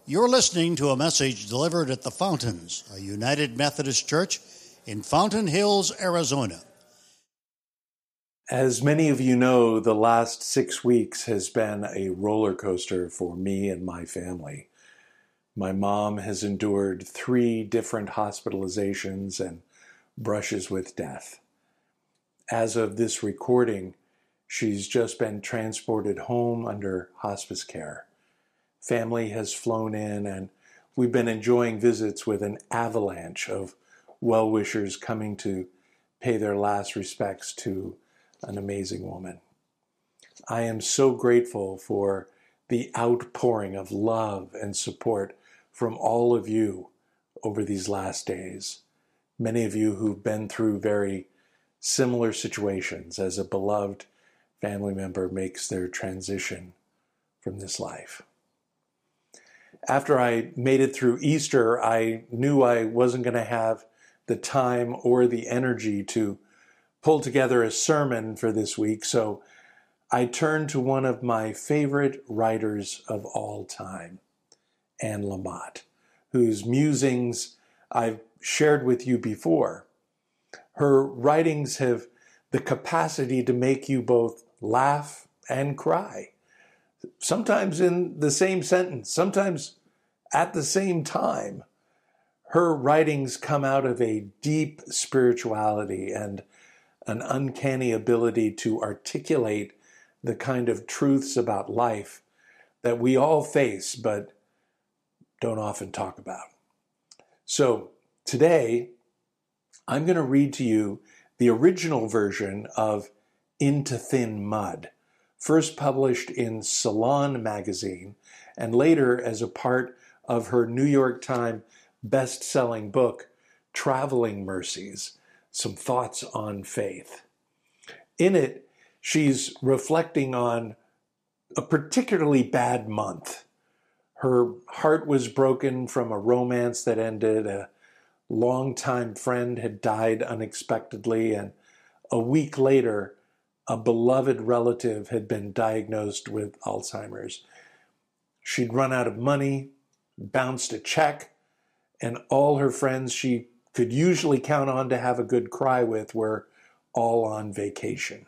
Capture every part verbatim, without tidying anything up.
You're listening to a message delivered at the Fountains, a United Methodist Church in Fountain Hills, Arizona. As many of you know, the last six weeks has been a roller coaster for me and my family. My mom has endured three different hospitalizations and brushes with death. As of this recording, she's just been transported home under hospice care. Family has flown in, and we've been enjoying visits with an avalanche of well-wishers coming to pay their last respects to an amazing woman. I am so grateful for the outpouring of love and support from all of you over these last days. Many of you who've been through very similar situations as a beloved family member makes their transition from this life. After I made it through Easter, I knew I wasn't going to have the time or the energy to pull together a sermon for this week, so I turned to one of my favorite writers of all time, Anne Lamott, whose musings I've shared with you before. Her writings have the capacity to make you both laugh and cry, sometimes in the same sentence, sometimes at the same time. Her writings come out of a deep spirituality and an uncanny ability to articulate the kind of truths about life that we all face but don't often talk about. So today, I'm going to read to you the original version of Into Thin Mud, first published in Salon magazine and later as a part of her New York Times best-selling book, Traveling Mercies, Some Thoughts on Faith. In it, she's reflecting on a particularly bad month. Her heart was broken from a romance that ended, a longtime friend had died unexpectedly, and a week later, a beloved relative had been diagnosed with Alzheimer's. She'd run out of money, bounced a check, and all her friends she could usually count on to have a good cry with were all on vacation.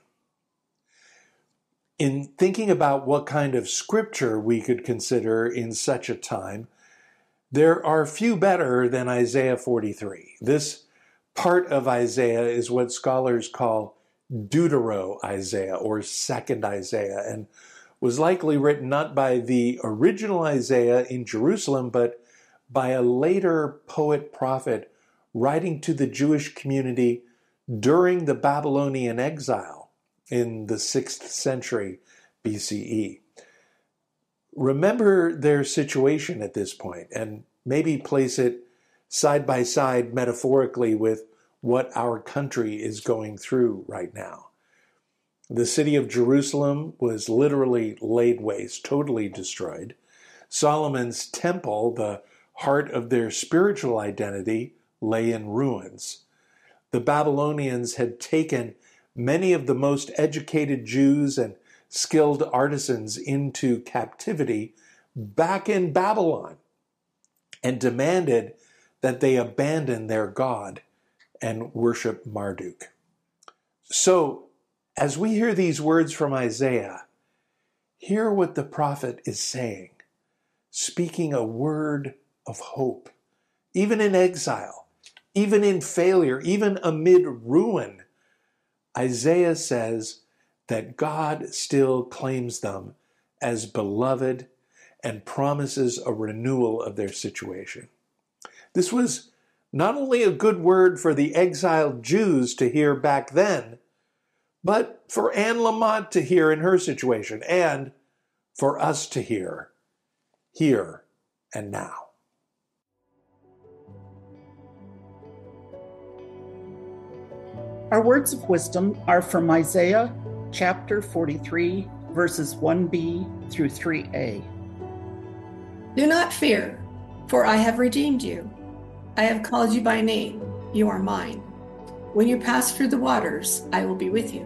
In thinking about what kind of scripture we could consider in such a time, there are few better than Isaiah forty-three. This part of Isaiah is what scholars call Deutero-Isaiah, or Second Isaiah, and was likely written not by the original Isaiah in Jerusalem, but by a later poet-prophet writing to the Jewish community during the Babylonian exile in the sixth century B C E. Remember their situation at this point, and maybe place it side by side metaphorically with what our country is going through right now. The city of Jerusalem was literally laid waste, totally destroyed. Solomon's temple, the heart of their spiritual identity, lay in ruins. The Babylonians had taken many of the most educated Jews and skilled artisans into captivity back in Babylon and demanded that they abandon their God and worship Marduk. So, as we hear these words from Isaiah, hear what the prophet is saying, speaking a word of hope. Even in exile, even in failure, even amid ruin, Isaiah says that God still claims them as beloved and promises a renewal of their situation. This was not only a good word for the exiled Jews to hear back then, but for Anne Lamott to hear in her situation, and for us to hear here and now. Our words of wisdom are from Isaiah chapter forty-three, verses one b through three a. Do not fear, for I have redeemed you. I have called you by name. You are mine. When you pass through the waters, I will be with you.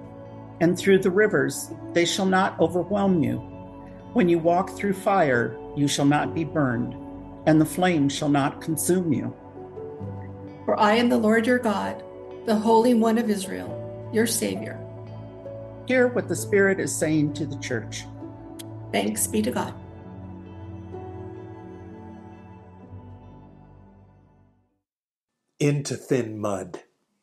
And through the rivers, they shall not overwhelm you. When you walk through fire, you shall not be burned, and the flame shall not consume you. For I am the Lord your God, the Holy One of Israel, your Savior. Hear what the Spirit is saying to the church. Thanks be to God. Into thin mud.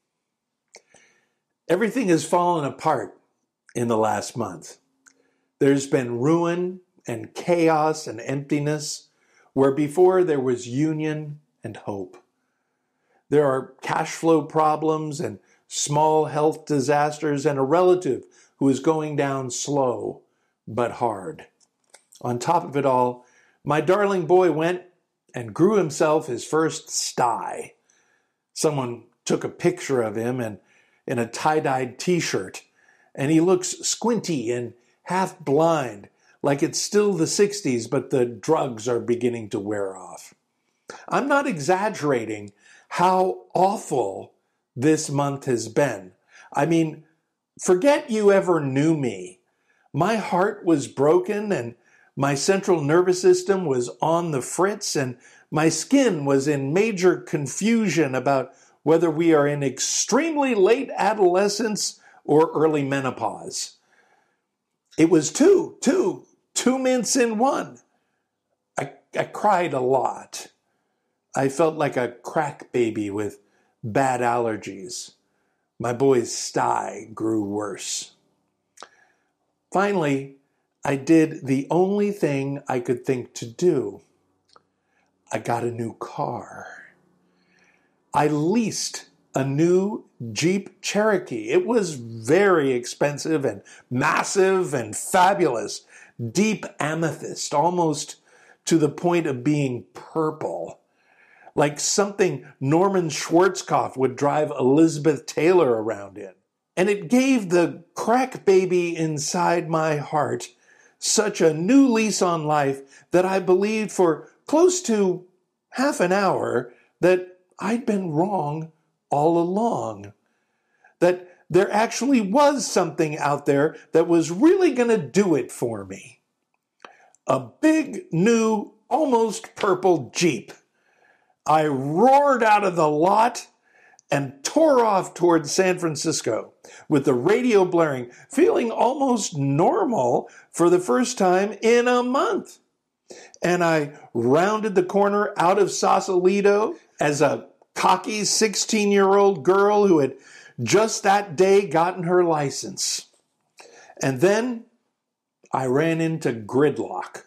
Everything has fallen apart in the last month. There's been ruin and chaos and emptiness where before there was union and hope. There are cash flow problems and small health disasters and a relative who is going down slow but hard. On top of it all, my darling boy went and grew himself his first sty. Someone took a picture of him and in a tie-dyed t-shirt, and he looks squinty and half blind, like it's still the sixties, but the drugs are beginning to wear off. I'm not exaggerating how awful this month has been. I mean, forget you ever knew me. My heart was broken and my central nervous system was on the fritz and my skin was in major confusion about whether we are in extremely late adolescence or early menopause. It was two, two, two mints in one. I, I cried a lot. I felt like a crack baby with bad allergies. My boy's sty grew worse. Finally, I did the only thing I could think to do. I got a new car. I leased a new Jeep Cherokee. It was very expensive and massive and fabulous. Deep amethyst, almost to the point of being purple. Like something Norman Schwarzkopf would drive Elizabeth Taylor around in. And it gave the crack baby inside my heart such a new lease on life that I believed for close to half an hour that I'd been wrong all along. That there actually was something out there that was really going to do it for me. A big, new, almost purple Jeep. I roared out of the lot and tore off towards San Francisco with the radio blaring, feeling almost normal for the first time in a month. And I rounded the corner out of Sausalito as a cocky sixteen-year-old girl who had just that day gotten her license. And then I ran into gridlock.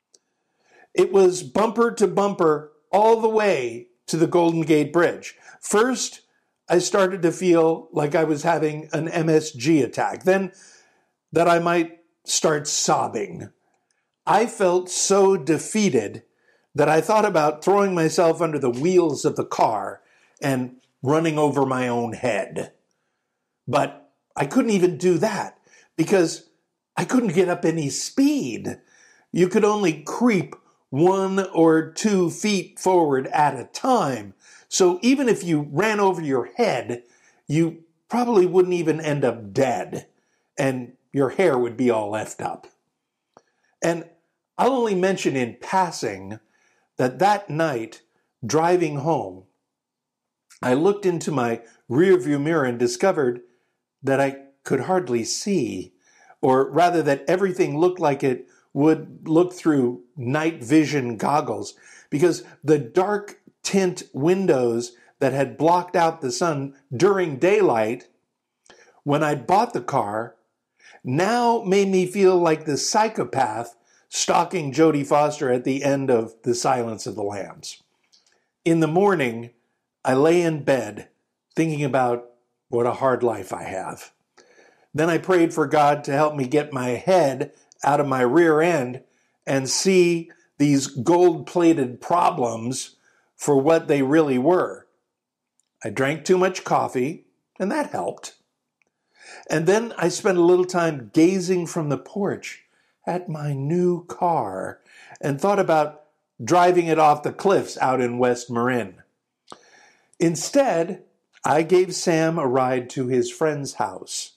It was bumper to bumper all the way to the Golden Gate Bridge. First, I started to feel like I was having an M S G attack, then that I might start sobbing. I felt so defeated that I thought about throwing myself under the wheels of the car and running over my own head. But I couldn't even do that because I couldn't get up any speed. You could only creep one or two feet forward at a time. So even if you ran over your head, you probably wouldn't even end up dead, and your hair would be all effed up. And I'll only mention in passing that that night, driving home, I looked into my rearview mirror and discovered that I could hardly see, or rather that everything looked like it would look through night vision goggles, because the dark tint windows that had blocked out the sun during daylight when I bought the car now made me feel like the psychopath stalking Jodie Foster at the end of The Silence of the Lambs. In the morning, I lay in bed thinking about what a hard life I have. Then I prayed for God to help me get my head out of my rear end and see these gold-plated problems for what they really were. I drank too much coffee, and that helped. And then I spent a little time gazing from the porch at my new car and thought about driving it off the cliffs out in West Marin. Instead, I gave Sam a ride to his friend's house.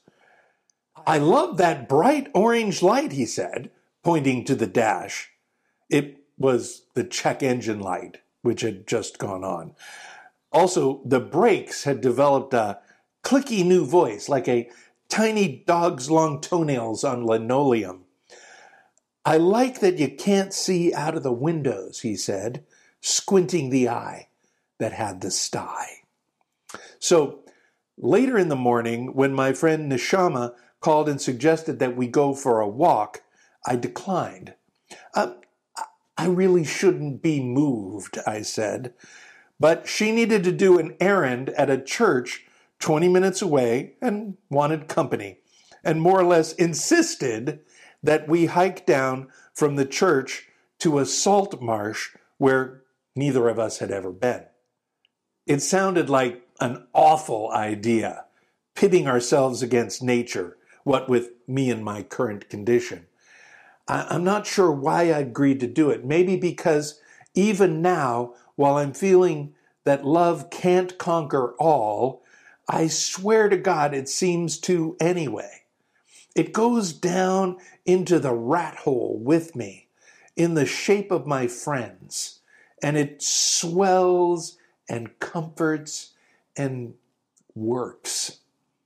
"I love that bright orange light," he said, pointing to the dash. It was the check engine light, which had just gone on. Also, the brakes had developed a clicky new voice, like a tiny dog's long toenails on linoleum. "I like that you can't see out of the windows," he said, squinting the eye that had the sty. So later in the morning, when my friend Neshama called and suggested that we go for a walk, I declined. Uh, I really shouldn't be moved, I said, but she needed to do an errand at a church twenty minutes away and wanted company, and more or less insisted that we hike down from the church to a salt marsh where neither of us had ever been. It sounded like an awful idea, pitting ourselves against nature, what with me and my current condition. I- I'm not sure why I agreed to do it. Maybe because even now, while I'm feeling that love can't conquer all, I swear to God it seems to anyway. It goes down into the rat hole with me in the shape of my friends, and it swells and comforts and works.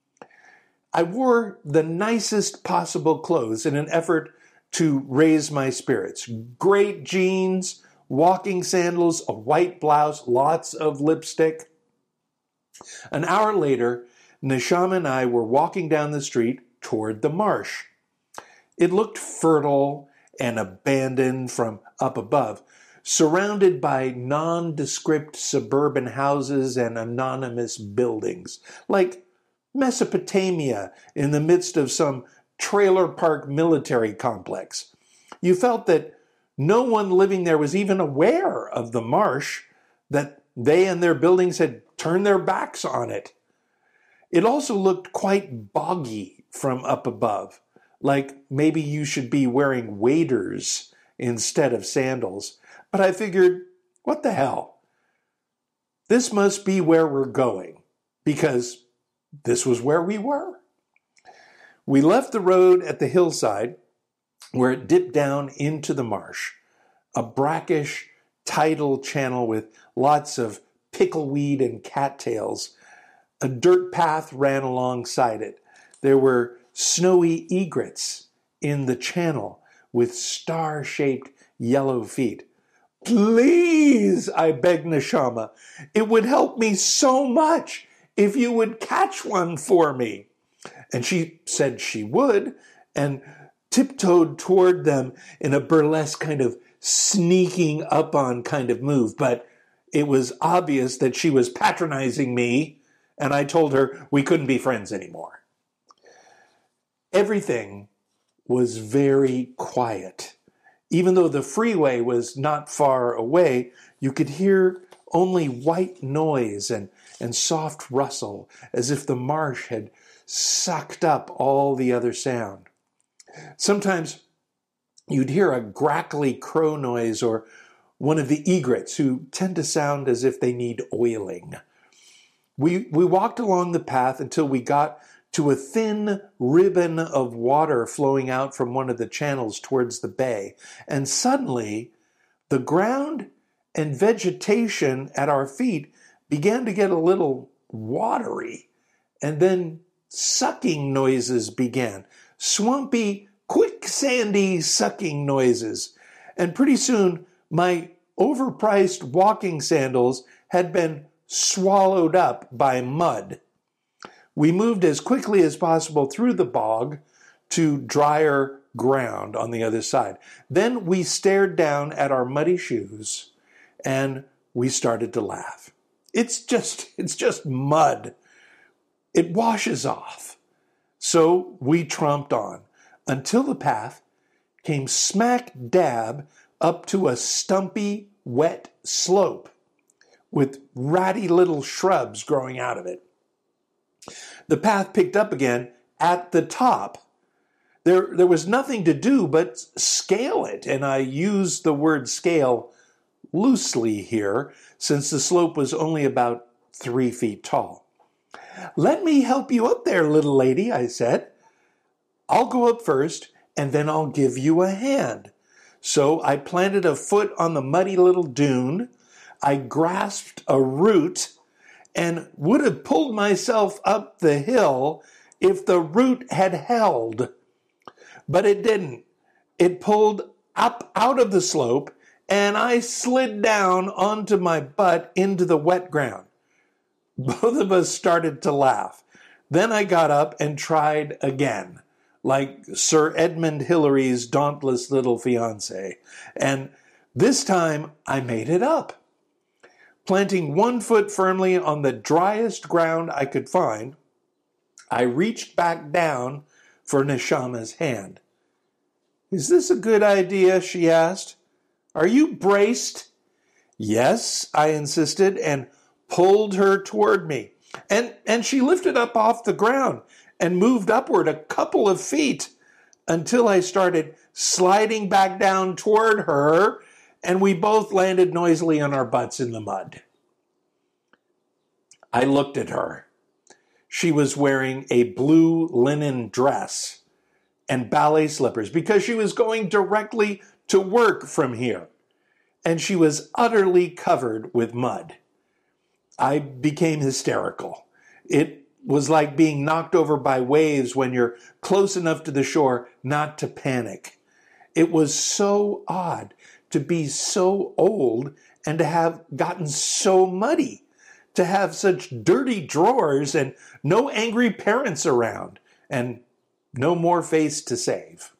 I wore the nicest possible clothes in an effort to raise my spirits. Great jeans, walking sandals, a white blouse, lots of lipstick. An hour later, Neshama and I were walking down the street toward the marsh. It looked fertile and abandoned from up above, surrounded by nondescript suburban houses and anonymous buildings, like Mesopotamia in the midst of some trailer park military complex. You felt that no one living there was even aware of the marsh, that they and their buildings had turned their backs on it. It also looked quite boggy from up above, like maybe you should be wearing waders instead of sandals. But I figured, what the hell? This must be where we're going, because this was where we were. We left the road at the hillside where it dipped down into the marsh, a brackish tidal channel with lots of pickleweed and cattails. A dirt path ran alongside it. There were snowy egrets in the channel with star-shaped yellow feet. "Please," I begged Neshama, "it would help me so much if you would catch one for me." And she said she would, and tiptoed toward them in a burlesque kind of sneaking up on kind of move. But it was obvious that she was patronizing me, and I told her we couldn't be friends anymore. Everything was very quiet. Even though the freeway was not far away, you could hear only white noise and, and soft rustle, as if the marsh had sucked up all the other sound. Sometimes you'd hear a grackly crow noise or one of the egrets, who tend to sound as if they need oiling. We, we walked along the path until we got to a thin ribbon of water flowing out from one of the channels towards the bay. And suddenly, the ground and vegetation at our feet began to get a little watery. And then sucking noises began. Swampy, quicksandy sucking noises. And pretty soon, my overpriced walking sandals had been swallowed up by mud. We moved as quickly as possible through the bog to drier ground on the other side. Then we stared down at our muddy shoes and we started to laugh. It's just, it's just mud. It washes off. So we tromped on until the path came smack dab up to a stumpy, wet slope with ratty little shrubs growing out of it. The path picked up again at the top. There, there was nothing to do but scale it, and I use the word scale loosely here, since the slope was only about three feet tall. "Let me help you up there, little lady," I said. "I'll go up first, and then I'll give you a hand." So I planted a foot on the muddy little dune. I grasped a root and would have pulled myself up the hill if the root had held. But it didn't. It pulled up out of the slope, and I slid down onto my butt into the wet ground. Both of us started to laugh. Then I got up and tried again, like Sir Edmund Hillary's dauntless little fiancé. And this time I made it up. Planting one foot firmly on the driest ground I could find, I reached back down for Neshama's hand. "Is this a good idea?" she asked. "Are you braced?" "Yes," I insisted, and pulled her toward me. And, and she lifted up off the ground and moved upward a couple of feet until I started sliding back down toward her, and we both landed noisily on our butts in the mud. I looked at her. She was wearing a blue linen dress and ballet slippers because she was going directly to work from here, and she was utterly covered with mud. I became hysterical. It was like being knocked over by waves when you're close enough to the shore not to panic. It was so odd to be so old and to have gotten so muddy, to have such dirty drawers and no angry parents around, and no more face to save.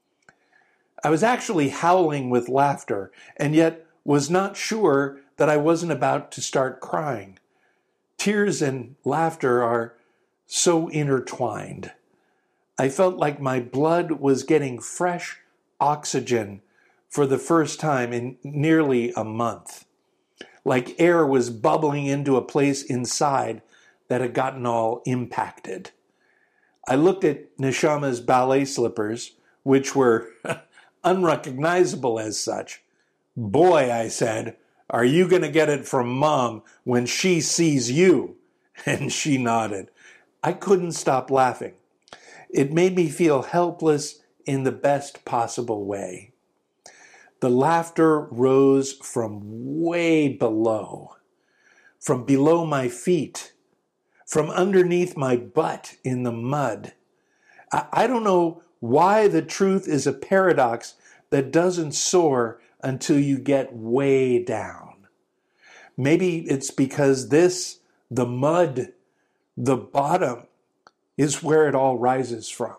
I was actually howling with laughter, and yet was not sure that I wasn't about to start crying. Tears and laughter are so intertwined. I felt like my blood was getting fresh oxygen for the first time in nearly a month. Like air was bubbling into a place inside that had gotten all impacted. I looked at Neshama's ballet slippers, which were unrecognizable as such. "Boy," I said, "are you going to get it from Mom when she sees you?" And she nodded. I couldn't stop laughing. It made me feel helpless in the best possible way. The laughter rose from way below, from below my feet, from underneath my butt in the mud. I, I don't know why the truth is a paradox that doesn't soar until you get way down. Maybe it's because this, the mud, the bottom, is where it all rises from.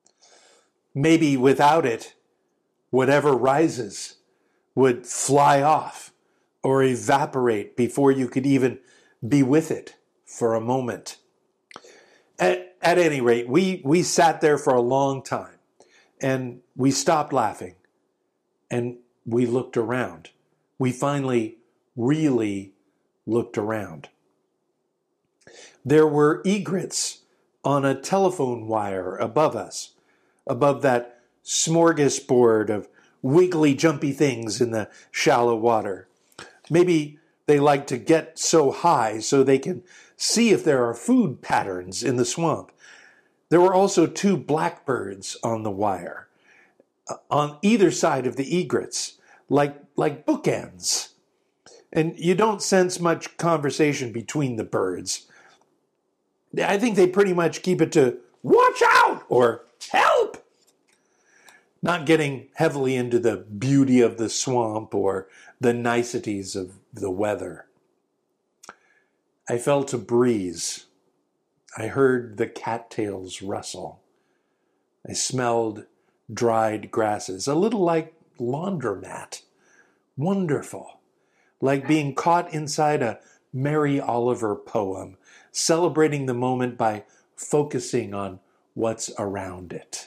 Maybe without it, whatever rises would fly off or evaporate before you could even be with it for a moment. At, at any rate, we, we sat there for a long time, and we stopped laughing, and we looked around. We finally really looked around. There were egrets on a telephone wire above us, above that smorgasbord of wiggly, jumpy things in the shallow water. Maybe they like to get so high so they can see if there are food patterns in the swamp. There were also two blackbirds on the wire, on either side of the egrets, like, like bookends. And you don't sense much conversation between the birds. I think they pretty much keep it to "watch out" or "help," not getting heavily into the beauty of the swamp or the niceties of the weather. I felt a breeze. I heard the cattails rustle. I smelled dried grasses, a little like laundromat. Wonderful. Like being caught inside a Mary Oliver poem, celebrating the moment by focusing on what's around it.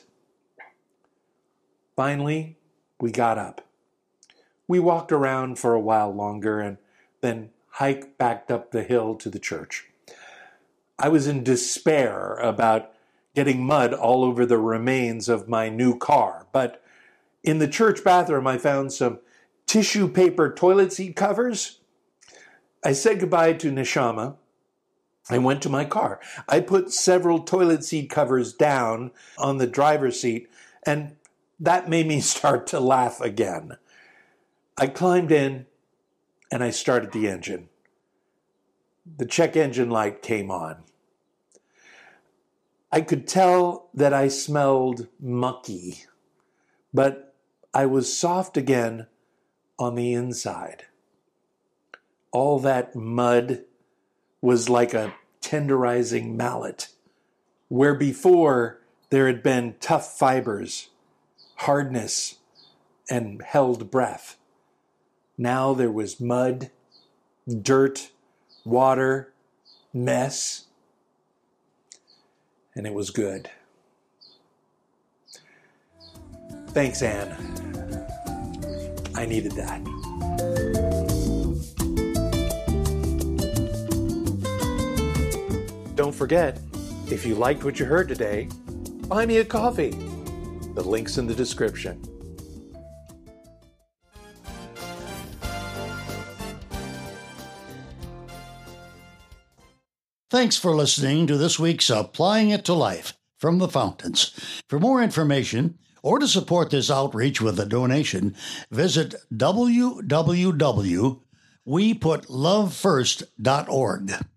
Finally, we got up. We walked around for a while longer and then hiked back up the hill to the church. I was in despair about getting mud all over the remains of my new car, but in the church bathroom I found some tissue paper toilet seat covers. I said goodbye to Neshama. I went to my car. I put several toilet seat covers down on the driver's seat and that made me start to laugh again. I climbed in and I started the engine. The check engine light came on. I could tell that I smelled mucky, but I was soft again on the inside. All that mud was like a tenderizing mallet, where before there had been tough fibers, hardness, and held breath. Now there was mud, dirt, water, mess, and it was good. Thanks, Anne. I needed that. Don't forget, if you liked what you heard today, buy me a coffee. The link's in the description. Thanks for listening to this week's Applying It to Life from the Fountains. For more information or to support this outreach with a donation, visit w w w dot we put love first dot org.